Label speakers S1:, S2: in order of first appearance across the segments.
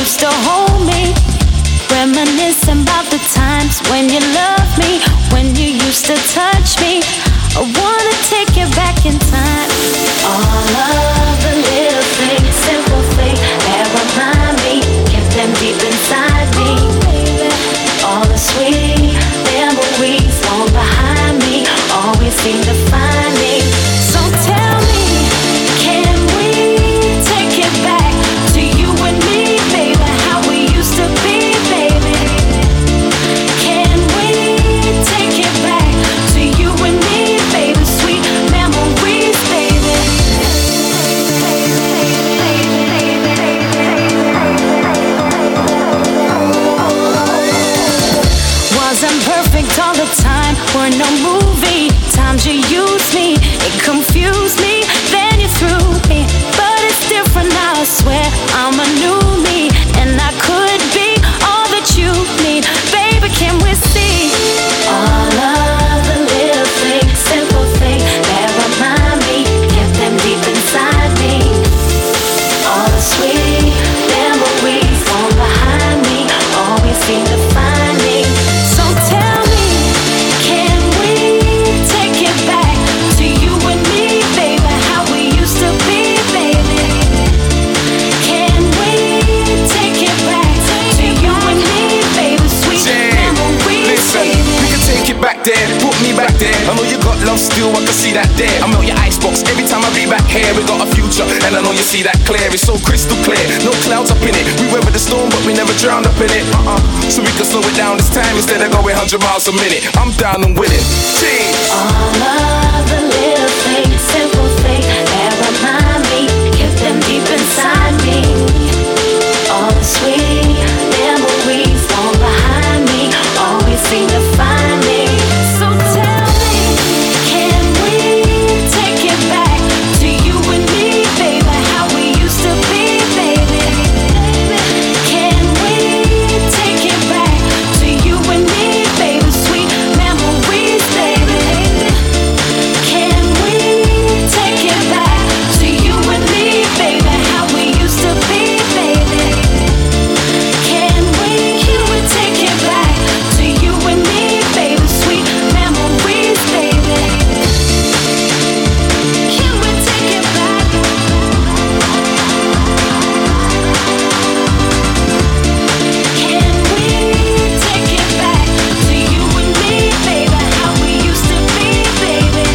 S1: used to hold me, reminiscing about the times when you loved me, when you used to touch me. I wanna take you back in time. All of the little things, simple things that remind me, keep them deep inside me. All the sweet memories long behind me always seem to find me. So tell me, can we take it back to you and me, baby? How we used to be, baby. Can we take it back to you and me, baby? Sweet memories, baby. Wasn't perfect all the time, we're no movie. Times you used me, it confused me, then you threw me. But it's different now, I swear I'm a new me, and I could be all that you need. Baby, can we see all of the little things, simple things that remind me, keep them deep inside me. All the sweet memories on behind me always seem to find me. So tell me, can we take it back to you and me, baby? How we used to be, baby. Can we take it back to you and me, baby? Sweet memories,
S2: Listen,
S1: baby.
S2: we can take it back there, put me back there. I know you got love still, I can see that there. I'm out your icebox every time I be back here. We got a future, and I know you see that clear. It's so crystal clear, no clouds up in it. We weather the storm, but we never drowned up in it. So we can slow it down this time instead of going 100 miles a minute. I'm down and winning. Cheers.
S1: All of the little things, simple things that remind me, keep them deep inside me. All the sweet memories long behind me always seem to find me. So tell me, can we take it back to you and me, baby? How we used to be, baby. Can we take it back to you and me, baby? Sweet memories, baby. Can we take it back to you and me, baby? How we used to be, baby. Can we take it back to you and me, baby? Sweet memories, baby. Can we take it back? Can we take it back to you and me, baby? How we used to be, baby.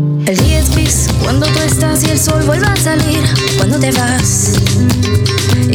S3: Cuando tú estás y el sol vuelve a salir, cuando te vas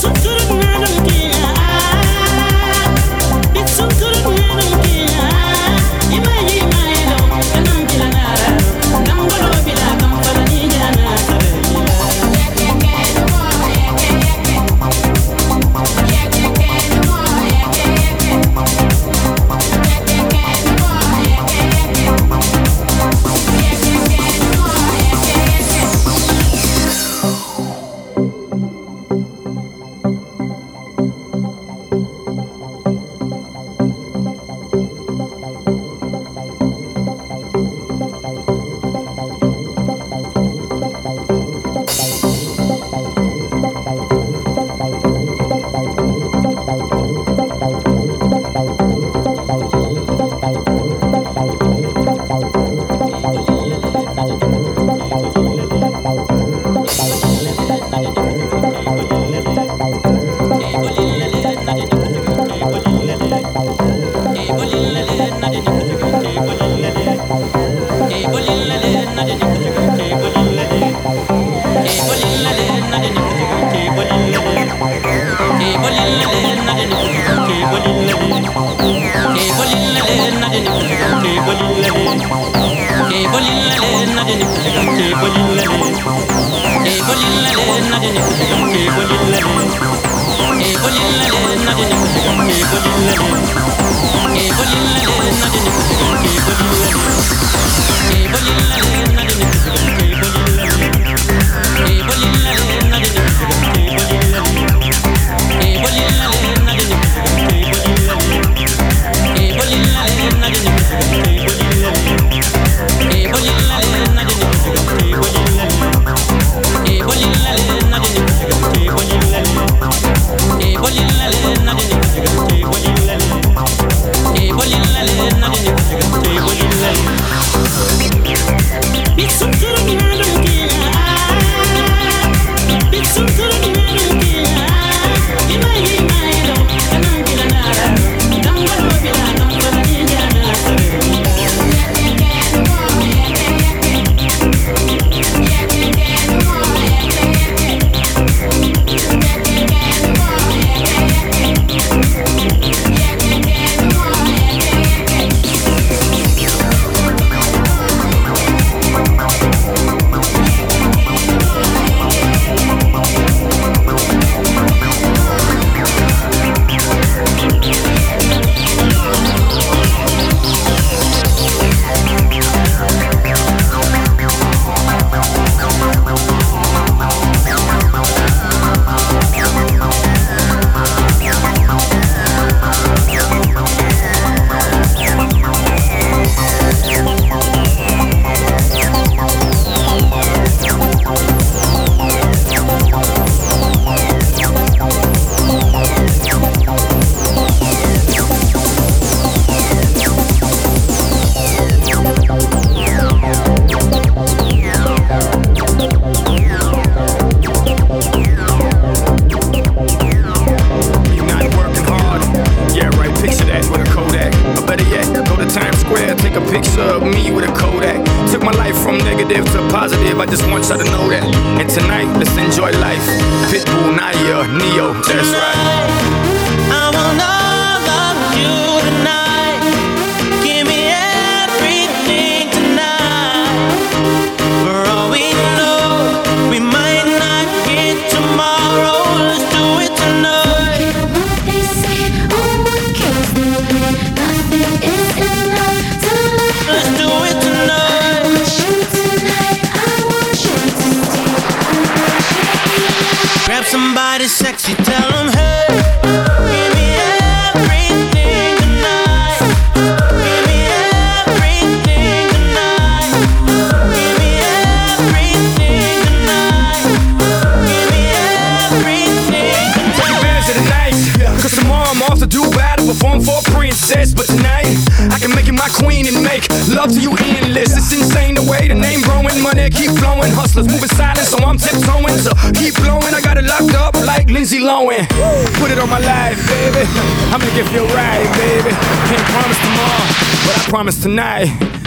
S2: Promise tonight.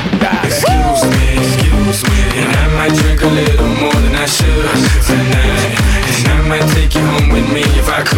S2: Excuse me, and I might drink a little more than I should tonight. And I might take you home with me if I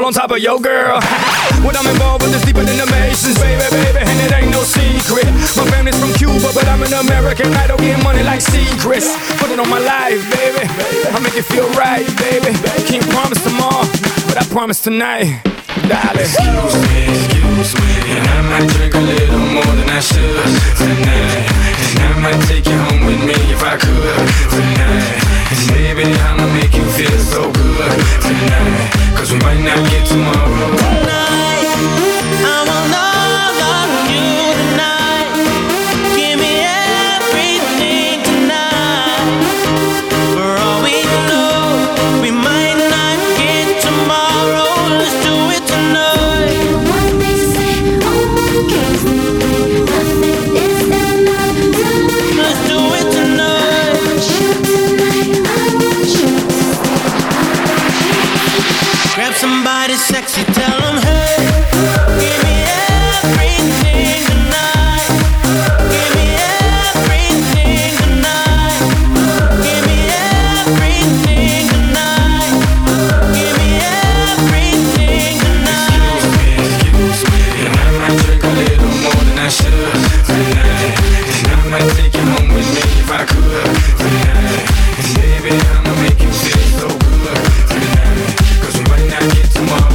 S4: on top of your girl. What I'm involved with is deeper than the Masons, baby, baby, and it ain't no secret. My family's from Cuba, but I'm an American. I don't get money like secrets. Put it on my life, baby. I make it feel right, baby. Can't promise tomorrow, but I promise tonight, darling.
S5: Excuse me, and I might drink a little more than I should tonight. And I might take you home with me if I could tonight. And baby, I'ma make you feel so good tonight. Cause we might not get tomorrow.
S6: Tonight, I will love you tonight. Give me everything tonight. For all we know, we might not get tomorrow. Let's do it tonight.
S3: What they say, okay, nothing is enough tonight.
S6: Let's do it tonight.
S3: I want you tonight. I want you to
S6: Grab somebody sexy, tell them hey. Give me everything tonight. Give me everything tonight. Give me everything tonight. Give me everything tonight.
S5: Excuse me, and I might drink a little more than I should tonight. And I might take you home with me if I could tonight. And baby, I'ma make you feel so good tonight. Cause we might not get tomorrow.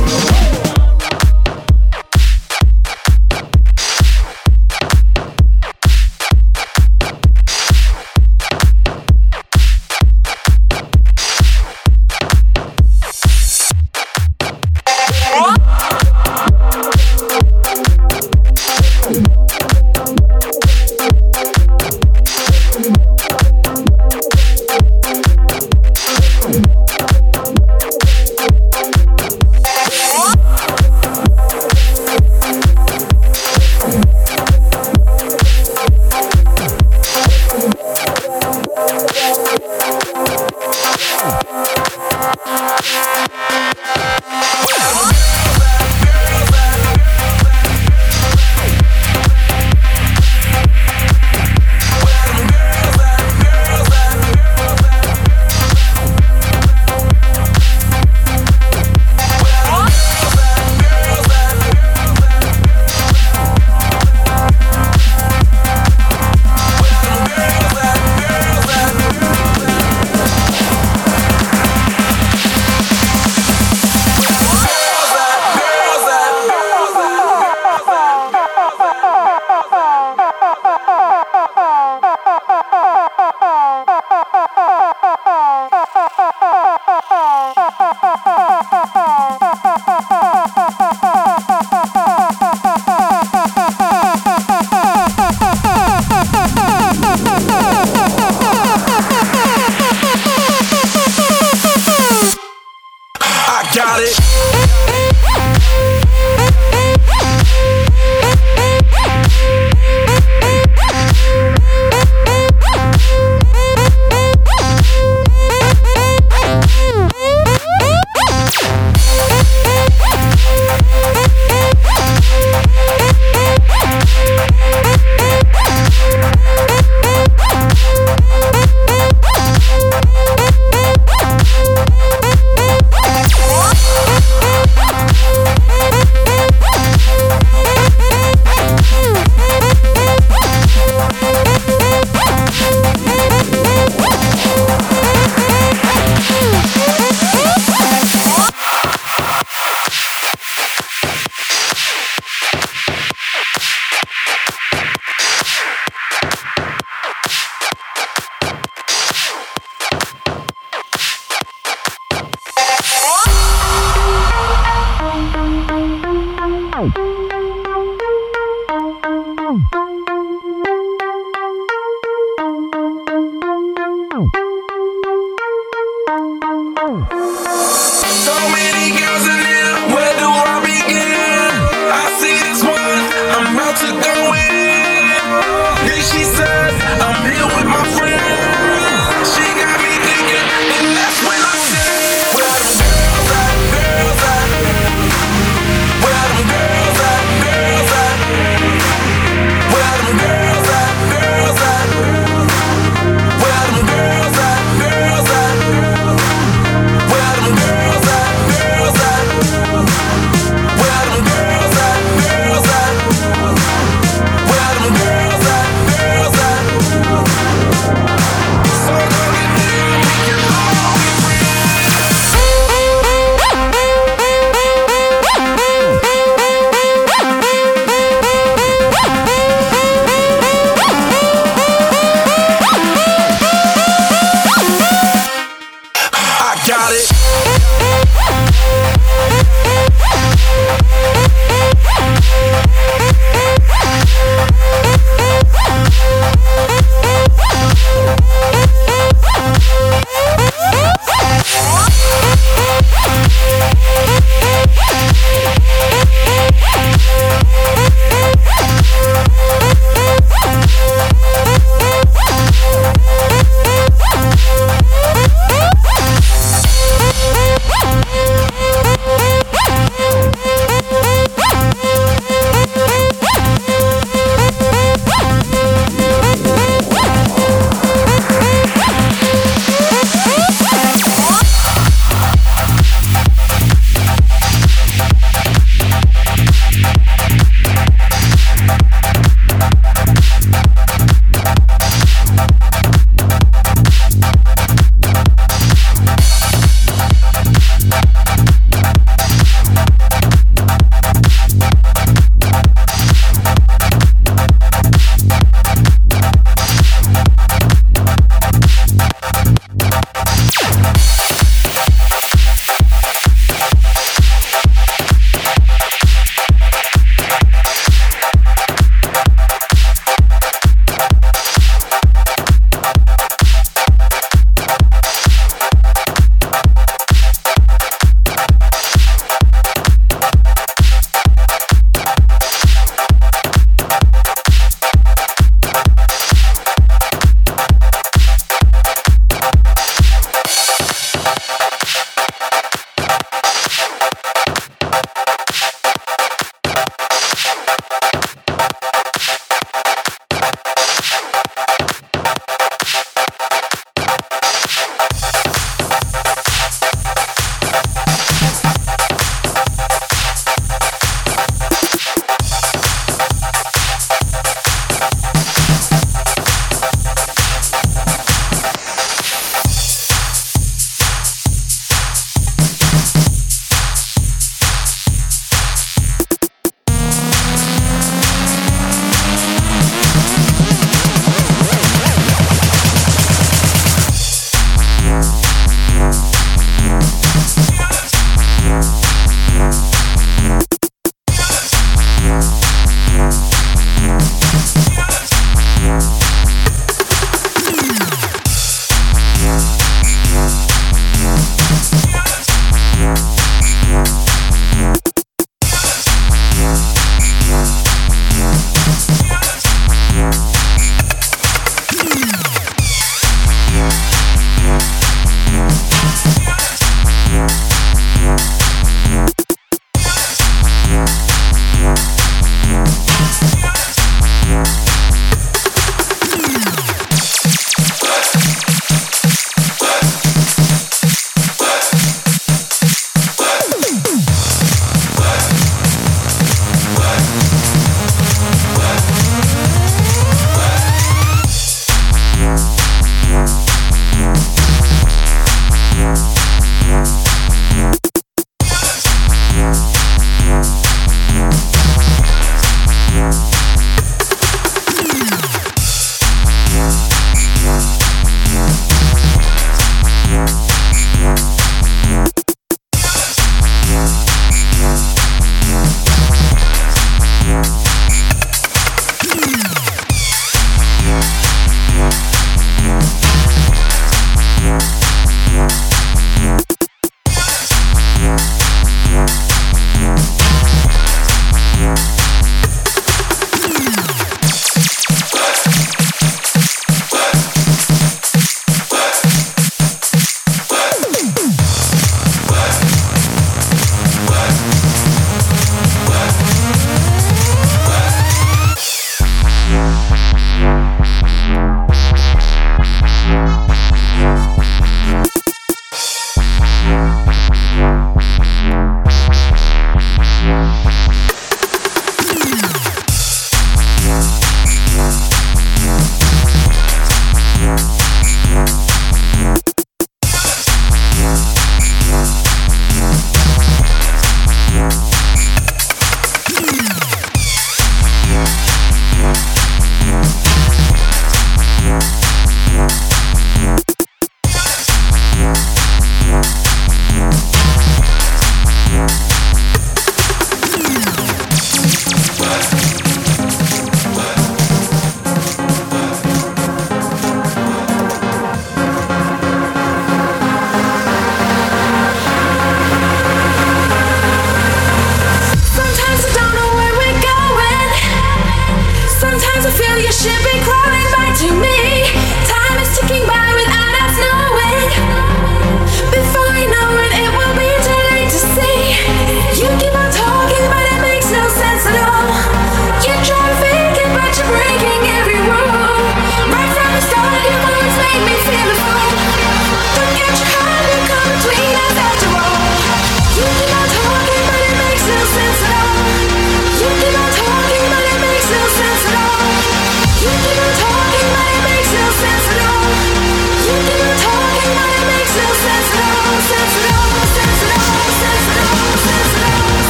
S2: Where them girls at?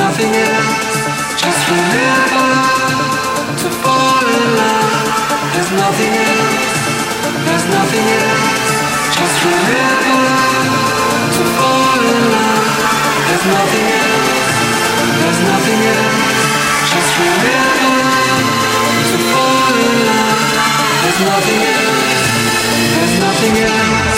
S7: nothing else. Just remember to fall in love. There's nothing else. There's nothing else. Just remember to fall in love. There's nothing else. There's nothing else. Just remember to fall in love. There's nothing else. There's nothing else.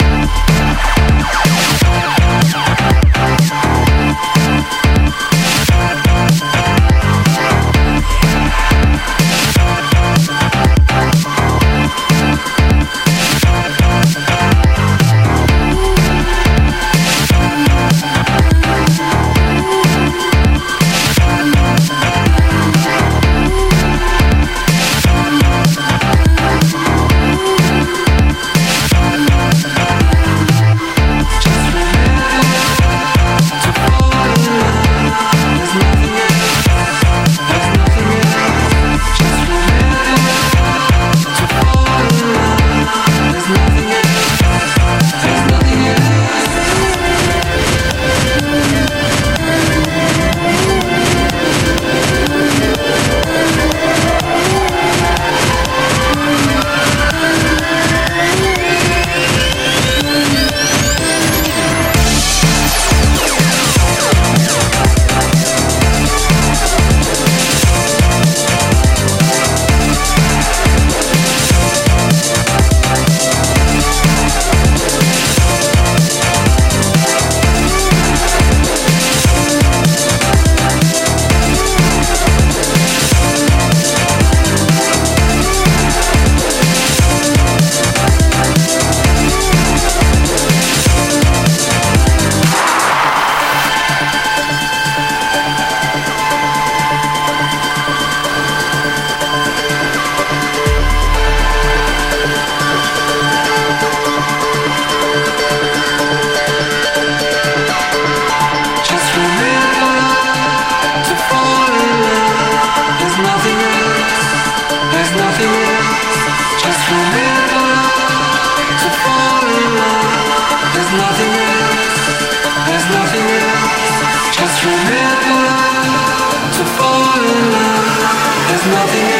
S7: Nothing